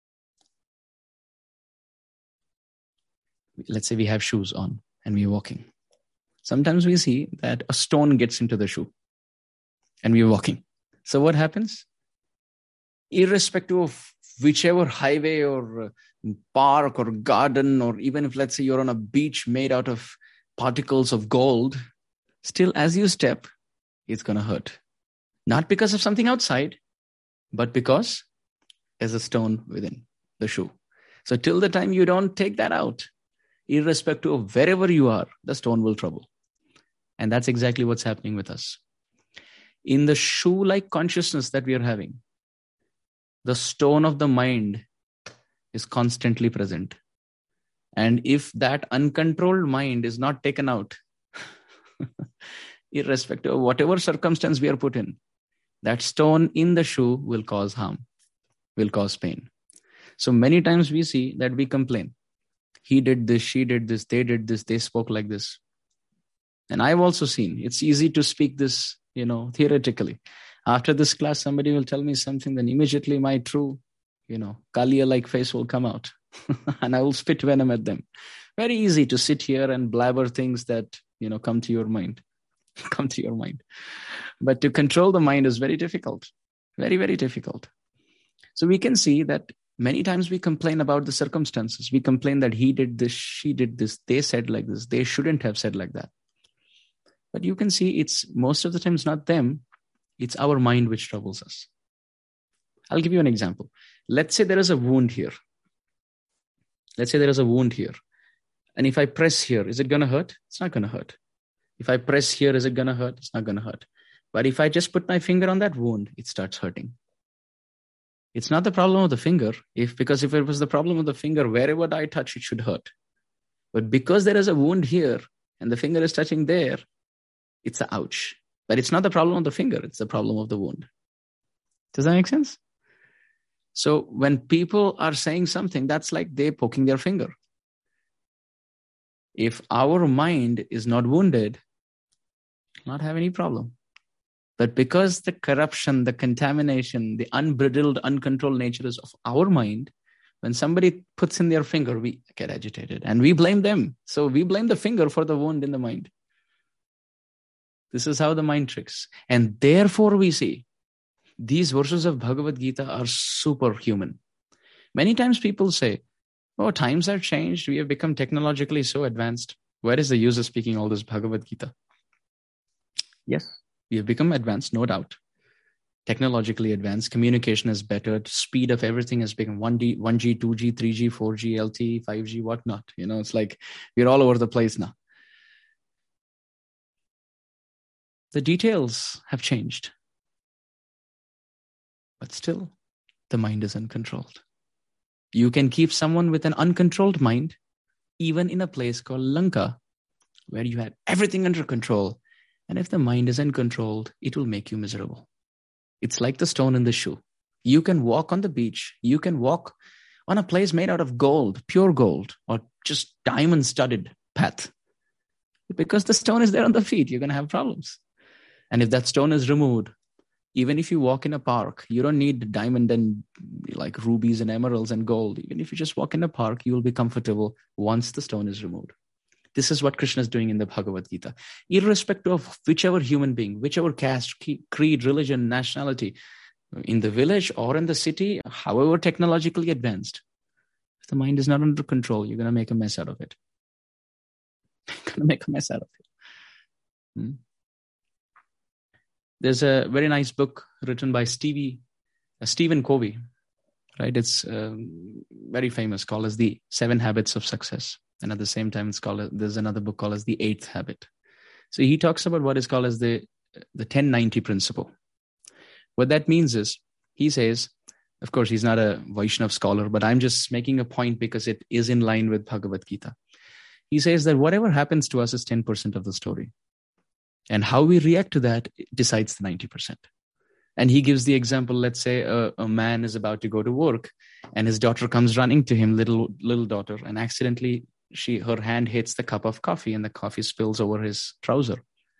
let's say we have shoes on and we're walking. Sometimes we see that a stone gets into the shoe and we're walking. So what happens? Irrespective of whichever highway or park or garden, or even if, let's say, you're on a beach made out of particles of gold, still as you step, it's going to hurt. Not because of something outside, but because there's a stone within the shoe. So till the time you don't take that out, irrespective of wherever you are, the stone will trouble. And that's exactly what's happening with us. In the shoe-like consciousness that we are having, the stone of the mind is constantly present. And if that uncontrolled mind is not taken out, irrespective of whatever circumstance we are put in, that stone in the shoe will cause harm, will cause pain. So many times we see that we complain. He did this, she did this, they did this, they spoke like this. And I've also seen, it's easy to speak this, you know, theoretically. After this class, somebody will tell me something, then immediately my true, you know, Kalia-like face will come out and I will spit venom at them. Very easy to sit here and blabber things that, you know, come to your mind, come to your mind. But to control the mind is very difficult, very, very difficult. So we can see that many times we complain about the circumstances. We complain that he did this, she did this, they said like this, they shouldn't have said like that. But you can see it's most of the times not them, it's our mind which troubles us. I'll give you an example. Let's say there is a wound here. Let's say there is a wound here. And if I press here, is it going to hurt? It's not going to hurt. If I press here, is it going to hurt? It's not going to hurt. But if I just put my finger on that wound, it starts hurting. It's not the problem of the finger. If because if it was the problem of the finger, wherever I touch, it should hurt. But because there is a wound here and the finger is touching there, it's a ouch. But it's not the problem of the finger. It's the problem of the wound. Does that make sense? So when people are saying something, that's like they're poking their finger. If our mind is not wounded, not have any problem. But because the corruption, the contamination, the unbridled, uncontrolled nature is of our mind, when somebody puts in their finger, we get agitated and we blame them. So we blame the finger for the wound in the mind. This is how the mind tricks. And therefore we see these verses of Bhagavad Gita are superhuman. Many times people say, oh, times have changed. We have become technologically so advanced. Where is the use of speaking all this Bhagavad Gita? Yes, we have become advanced, no doubt. Technologically advanced. Communication is better. Speed of everything has become one G, one G, two G, three G, four G, L T E, five G, whatnot. You know, it's like we're all over the place now. The details have changed. But still, the mind is uncontrolled. You can keep someone with an uncontrolled mind, even in a place called Lanka, where you have everything under control. And if the mind is uncontrolled, it will make you miserable. It's like the stone in the shoe. You can walk on the beach. You can walk on a place made out of gold, pure gold, or just diamond-studded path. Because the stone is there on the feet, you're going to have problems. And if that stone is removed, even if you walk in a park, you don't need diamond and like rubies and emeralds and gold. Even if you just walk in a park, you will be comfortable once the stone is removed. This is what Krishna is doing in the Bhagavad Gita. Irrespective of whichever human being, whichever caste, creed, religion, nationality, in the village or in the city, however technologically advanced, if the mind is not under control, you're going to make a mess out of it. You're going to make a mess out of it. Hmm? There's a very nice book written by Stevie, uh, Stephen Covey, right? It's um, very famous, called as The Seven Habits of Success. And at the same time, it's called, there's another book called as The Eighth Habit. So he talks about what is called as the, the ten ninety principle. What that means is, he says, of course, he's not a Vaishnav scholar, but I'm just making a point because it is in line with Bhagavad Gita. He says that whatever happens to us is ten percent of the story. And how we react to that decides the ninety percent. And he gives the example, let's say a, a man is about to go to work and his daughter comes running to him, little little daughter, and accidentally she her hand hits the cup of coffee and the coffee spills over his trouser.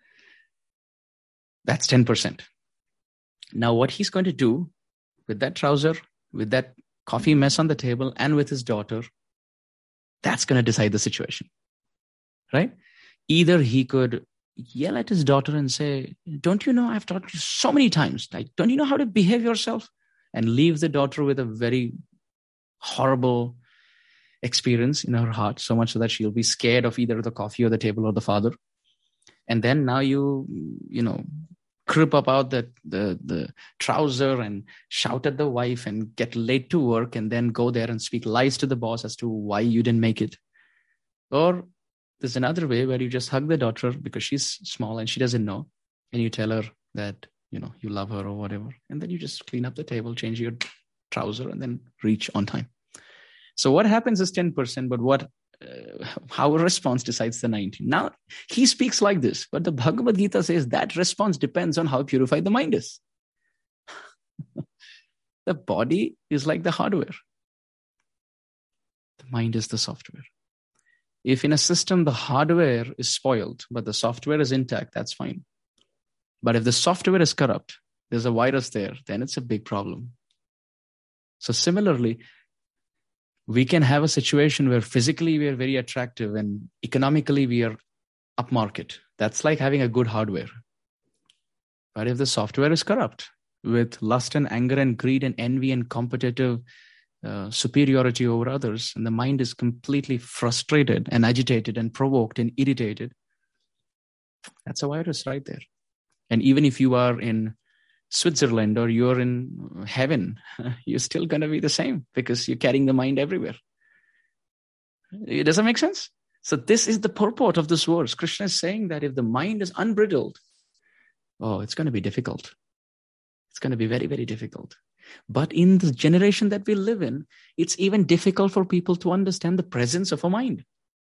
That's ten percent. Now what he's going to do with that trouser, with that coffee mess on the table, and with his daughter, that's going to decide the situation, right? Either he could yell at his daughter and say, don't you know I've taught you so many times, like, don't you know how to behave yourself? And leave the daughter with a very horrible experience in her heart, so much so that she'll be scared of either the coffee or the table or the father. And then now you, you know, crip about the, the, the trouser and shout at the wife and get late to work and then go there and speak lies to the boss as to why you didn't make it. Or there's another way where you just hug the daughter because she's small and she doesn't know. And you tell her that, you know, you love her or whatever. And then you just clean up the table, change your trouser, and then reach on time. So what happens is ten percent, but what uh, our response decides the ninety. Now, he speaks like this, but the Bhagavad Gita says that response depends on how purified the mind is. The body is like the hardware. The mind is the software. If in a system the hardware is spoiled, but the software is intact, that's fine. But if the software is corrupt, there's a virus there, then it's a big problem. So similarly, we can have a situation where physically we are very attractive and economically we are upmarket. That's like having a good hardware. But if the software is corrupt with lust and anger and greed and envy and competitive uh, superiority over others, and the mind is completely frustrated and agitated and provoked and irritated, that's a virus right there. And even if you are in Switzerland or you're in heaven, you're still going to be the same because you're carrying the mind everywhere. Does that make sense? So this is the purport of this verse. Krishna is saying that if the mind is unbridled, oh, it's going to be difficult. It's going to be very, very difficult. But in the generation that we live in, it's even difficult for people to understand the presence of a mind.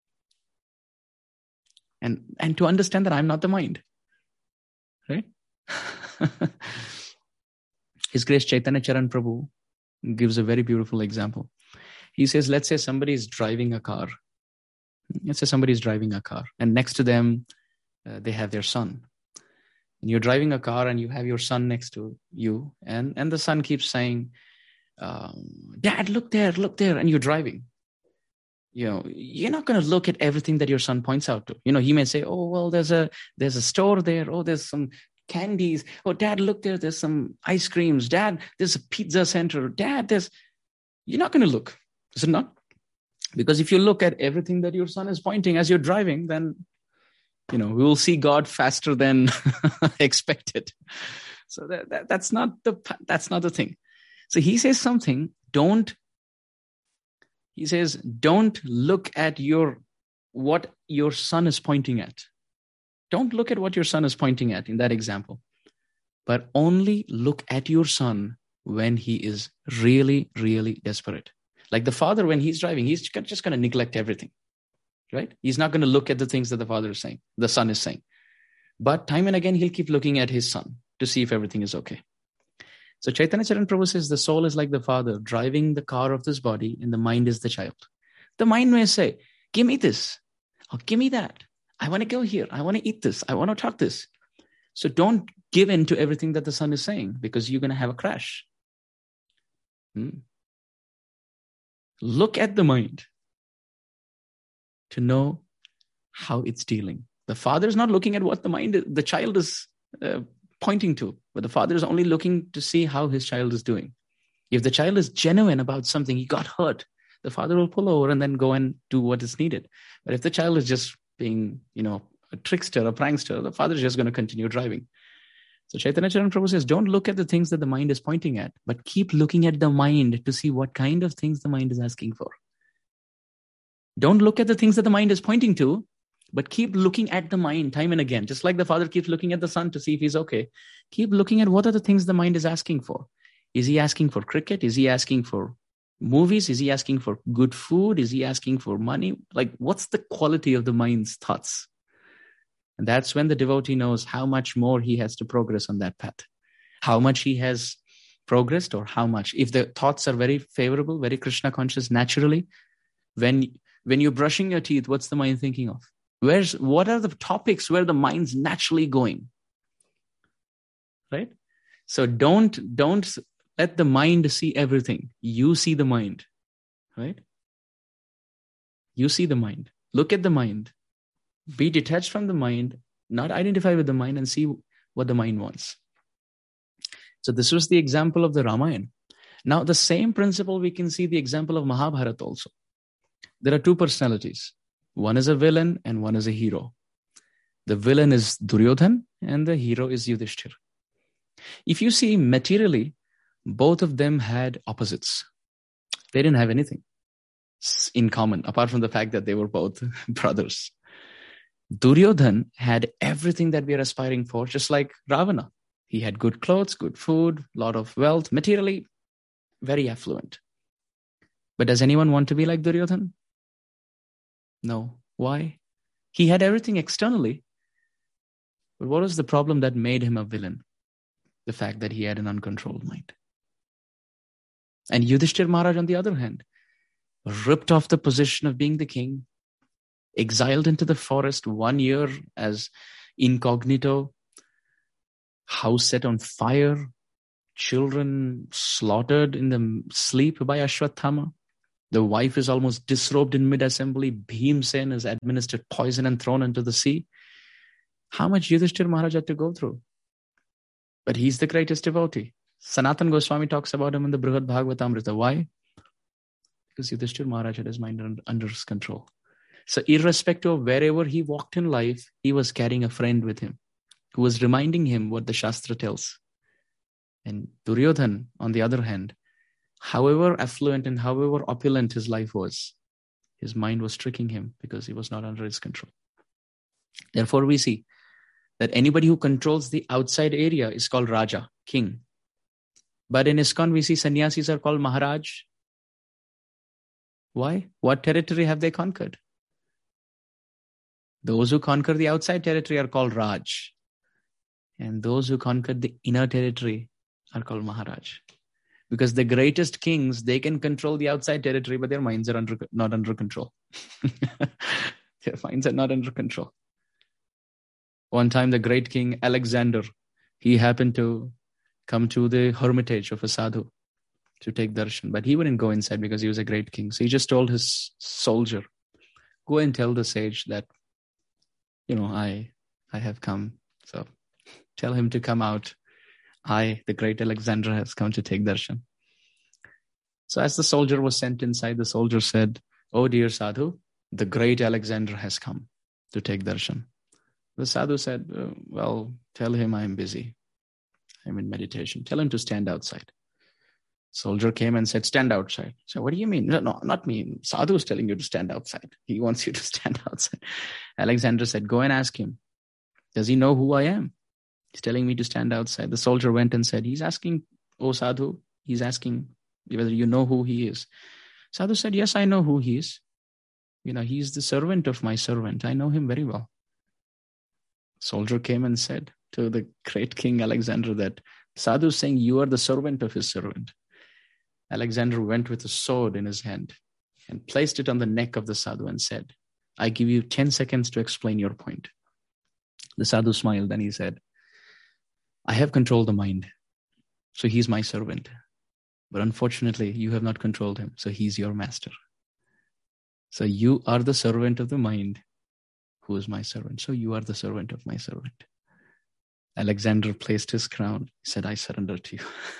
And, and to understand that I'm not the mind. Right? His Grace Chaitanya Charan Prabhu gives a very beautiful example. He says, let's say somebody is driving a car. Let's say somebody is driving a car and next to them, uh, they have their son. And you're driving a car and you have your son next to you. And, and the son keeps saying, um, Dad, look there, look there. And you're driving. You know, you're not going to look at everything that your son points out to. You know, he may say, oh, well, there's a, there's a store there. Oh, there's some candies. Oh, Dad, look there. There's some ice creams. Dad, there's a pizza center. Dad, there's, you're not going to look. Is it not? Because if you look at everything that your son is pointing as you're driving, then, you know, we will see God faster than expected. So that, that, that's not the, that's not the thing. So he says something, don't, he says, don't look at your, what your son is pointing at. Don't look at what your son is pointing at in that example, but only look at your son when he is really, really desperate. Like the father, when he's driving, he's just going to neglect everything, right? He's not going to look at the things that the father is saying, the son is saying. But time and again, he'll keep looking at his son to see if everything is okay. So Chaitanya Charan Prabhu says the soul is like the father driving the car of this body and the mind is the child. The mind may say, give me this, or give me that. I want to go here. I want to eat this. I want to talk this. So don't give in to everything that the son is saying because you're going to have a crash. Hmm. Look at the mind to know how it's dealing. The father is not looking at what the mind, the child is uh, pointing to, but the father is only looking to see how his child is doing. If the child is genuine about something, he got hurt, the father will pull over and then go and do what is needed. But if the child is just being, you know, a trickster, a prankster, the father is just going to continue driving. So Chaitanya Charan Prabhu says, don't look at the things that the mind is pointing at, but keep looking at the mind to see what kind of things the mind is asking for. Don't look at the things that the mind is pointing to, but keep looking at the mind time and again. Just like the father keeps looking at the son to see if he's okay. Keep looking at what are the things the mind is asking for. Is he asking for cricket? Is he asking for movies? Is he asking for good food? Is he asking for money? Like, what's the quality of the mind's thoughts? And that's when the devotee knows how much more he has to progress on that path. how much he has progressed or how much. If the thoughts are very favorable, very Krishna conscious, naturally, when when you're brushing your teeth, what's the mind thinking of? Where's what are the topics where the mind's naturally going? Right? So don't don't let the mind see everything. You see the mind. Right? You see the mind. Look at the mind. Be detached from the mind, not identify with the mind, and see what the mind wants. So this was the example of the Ramayana. Now the same principle we can see the example of Mahabharata also. There are two personalities. One is a villain and one is a hero. The villain is Duryodhan and the hero is Yudhishthira. If you see materially, both of them had opposites. They didn't have anything in common, apart from the fact that they were both brothers. Duryodhan had everything that we are aspiring for, just like Ravana. He had good clothes, good food, a lot of wealth, materially very affluent. But does anyone want to be like Duryodhan? No. Why? He had everything externally. But what was the problem that made him a villain? The fact that he had an uncontrolled mind. And Yudhishthira Maharaj, on the other hand, ripped off the position of being the king, exiled into the forest one year as incognito, house set on fire, children slaughtered in the sleep by Ashwatthama. The wife is almost disrobed in mid-assembly. Bhimsen is administered poison and thrown into the sea. How much Yudhishthira Maharaj had to go through? But he's the greatest devotee. Sanatana Goswami talks about him in the Brihad Bhagavatamrita. Why? Because Yudhishthira Maharaj had his mind under, under his control. So irrespective of wherever he walked in life, he was carrying a friend with him who was reminding him what the Shastra tells. And Duryodhan, on the other hand, however affluent and however opulent his life was, his mind was tricking him because he was not under his control. Therefore, we see that anybody who controls the outside area is called Raja, king. But in ISKCON, we see sannyasis are called Maharaj. Why? What territory have they conquered? Those who conquer the outside territory are called Raj. And those who conquer the inner territory are called Maharaj. Because the greatest kings, they can control the outside territory, but their minds are under, not under control. Their minds are not under control. One time, the great king Alexander, he happened to come to the hermitage of a sadhu to take darshan. But he wouldn't go inside because he was a great king. So he just told his soldier, go and tell the sage that, you know, I, I have come. So tell him to come out. I, the great Alexander, has come to take darshan. So as the soldier was sent inside, the soldier said, oh dear sadhu, the great Alexander has come to take darshan. The sadhu said, uh, well, tell him I'm busy. I'm in meditation. Tell him to stand outside. Soldier came and said, stand outside. So what do you mean? No, no, not me. Sadhu is telling you to stand outside. He wants you to stand outside. Alexander said, go and ask him. Does he know who I am? He's telling me to stand outside. The soldier went and said, he's asking, oh sadhu, he's asking whether you know who he is. Sadhu said, yes, I know who he is. You know, he's the servant of my servant. I know him very well. Soldier came and said to the great king Alexander that sadhu is saying you are the servant of his servant. Alexander went with a sword in his hand and placed it on the neck of the sadhu and said, I give you ten seconds to explain your point. The sadhu smiled and he said, I have controlled the mind, so he's my servant. But unfortunately, you have not controlled him, so he's your master. So you are the servant of the mind, who is my servant. So you are the servant of my servant. Alexander placed his crown. He said, I surrender to you.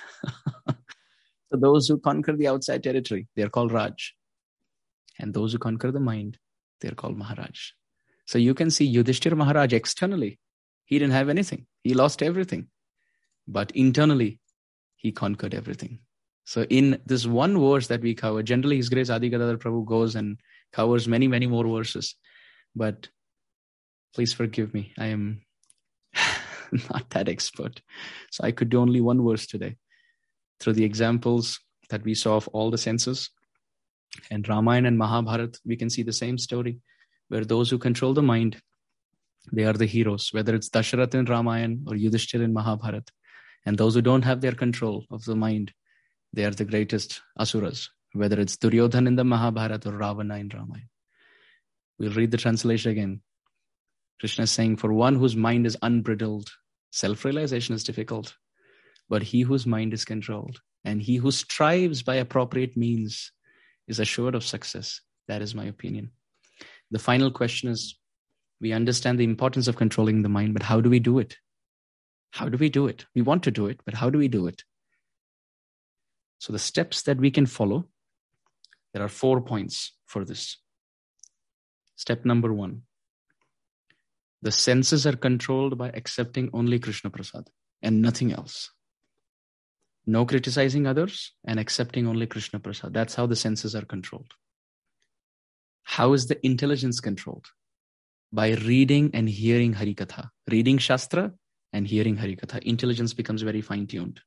So those who conquer the outside territory, they're called Raj. And those who conquer the mind, they're called Maharaj. So you can see Yudhishthira Maharaj externally, he didn't have anything. He lost everything. But internally, he conquered everything. So in this one verse that we cover, generally His Grace Adi Gadadhar Prabhu goes and covers many, many more verses. But please forgive me. I am not that expert. So I could do only one verse today. Through the examples that we saw of all the senses, and Ramayana and Mahabharata, we can see the same story, where those who control the mind, they are the heroes, whether it's Dasharath in Ramayana or Yudhishthira in Mahabharata. And those who don't have their control of the mind, they are the greatest asuras, whether it's Duryodhana in the Mahabharata or Ravana in Ramayana. We'll read the translation again. Krishna is saying, for one whose mind is unbridled, self-realization is difficult. But he whose mind is controlled and he who strives by appropriate means is assured of success. That is my opinion. The final question is, we understand the importance of controlling the mind, but how do we do it? How do we do it? We want to do it, but how do we do it? So the steps that we can follow, there are four points for this. Step number one, the senses are controlled by accepting only Krishna Prasad and nothing else. No criticizing others and accepting only Krishna Prasad. That's how the senses are controlled. How is the intelligence controlled? By reading and hearing Harikatha. Reading Shastra and hearing Harikatha. Intelligence becomes very fine-tuned.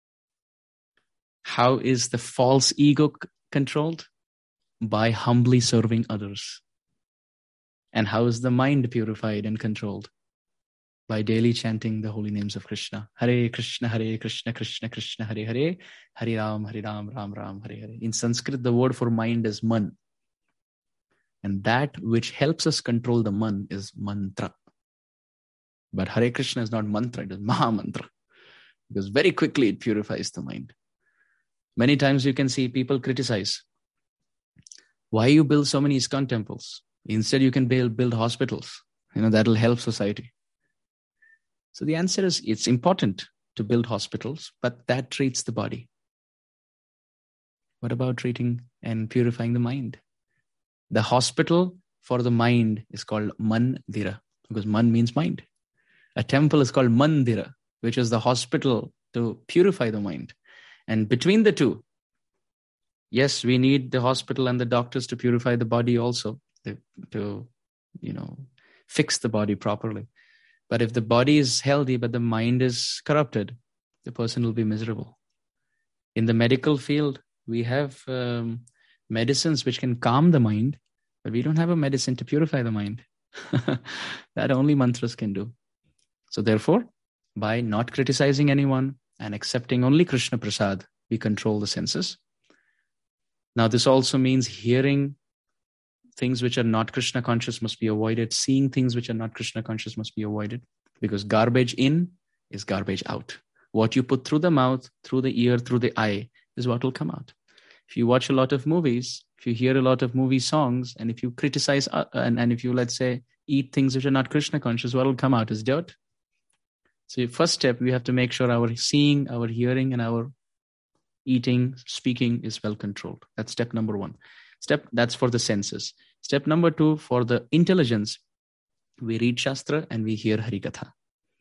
How is the false ego c- controlled? By humbly serving others. And how is the mind purified and controlled? By daily chanting the holy names of Krishna. Hare Krishna, Hare Krishna, Krishna Krishna, Hare Hare, Hare Ram, Hare Ram, Ram Ram, Hare Hare. In Sanskrit, the word for mind is man. And that which helps us control the man is mantra. But Hare Krishna is not mantra, it is Maha Mantra. Because very quickly it purifies the mind. Many times you can see people criticize. Why you build so many ISKCON temples? Instead you can build, build hospitals. You know, that will help society. So the answer is, it's important to build hospitals, but that treats the body. What about treating and purifying the mind? The hospital for the mind is called Mandira, because man means mind. A temple is called Mandira, which is the hospital to purify the mind. And between the two, yes, we need the hospital and the doctors to purify the body also, to, to you know, fix the body properly. But if the body is healthy, but the mind is corrupted, the person will be miserable. In the medical field, we have um, medicines which can calm the mind, but we don't have a medicine to purify the mind. That only mantras can do. So therefore, by not criticizing anyone and accepting only Krishna Prasad, we control the senses. Now, this also means hearing things which are not Krishna conscious must be avoided. Seeing things which are not Krishna conscious must be avoided. Because garbage in is garbage out. What you put through the mouth, through the ear, through the eye is what will come out. If you watch a lot of movies, if you hear a lot of movie songs, and if you criticize, uh, and, and if you, let's say, eat things which are not Krishna conscious, what will come out is dirt. So first step, we have to make sure our seeing, our hearing, and our eating, speaking is well controlled. That's step number one. Step, that's for the senses. Step number two, for the intelligence, we read Shastra and we hear Harikatha.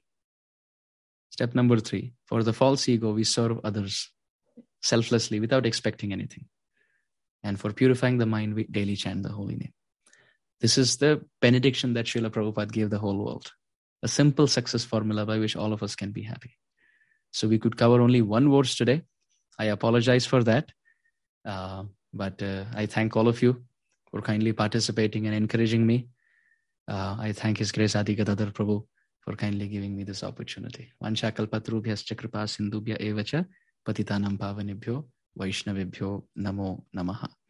Step number three, for the false ego, we serve others selflessly without expecting anything. And for purifying the mind, we daily chant the holy name. This is the benediction that Srila Prabhupada gave the whole world. A simple success formula by which all of us can be happy. So we could cover only one verse today. I apologize for that. Uh, but uh, I thank all of you for kindly participating and encouraging me. Uh, I thank His Grace Adi Gadadhar Prabhu for kindly giving me this opportunity. Vansha kalpatarubhyascha kripa sindhubhya evacha patitanam pavanebhyo vaishnavebhyo namo namaha.